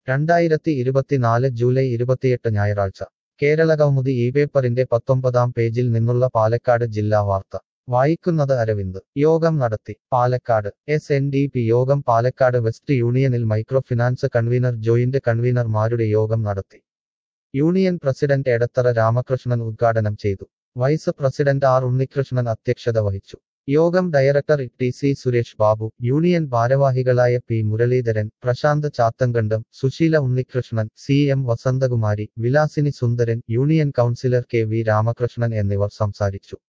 2024 July 28 ഞായറാഴ്ച കേരളകൗമുദി ഈ പേപ്പറിന്റെ 19-ാം പേജിൽ നിന്നുള്ള പാലക്കാട് ജില്ലാ വാർത്ത വായിക്കുന്നത് അരവിന്ദ് യോഗം നടത്തി പാലക്കാട് SNDP യോഗം പാലക്കാട് വെസ്റ്റ് യൂണിയനിൽ മൈക്രോ ഫിനാൻസ് കൺവീനർ ജോയിന്റ് കൺവീനർമാരുടെ യോഗം നടത്തി യൂണിയൻ പ്രസിഡന്റ് എടത്തറ രാമകൃഷ്ണൻ ഉദ്ഘാടനം ചെയ്തു വൈസ് പ്രസിഡന്റ് R ഉണ്ണികൃഷ്ണൻ അധ്യക്ഷത വഹിച്ചു യോഗം director TC Suresh Babu union ഭാരവാഹികളായ P Muraleedharan Prashanth Chathankandam Susheela Unnikrishnan CM Vasanthakumari Vilasini Sundaran union councillor KV Ramakrishnan എന്നിവർ സംസാരിച്ചു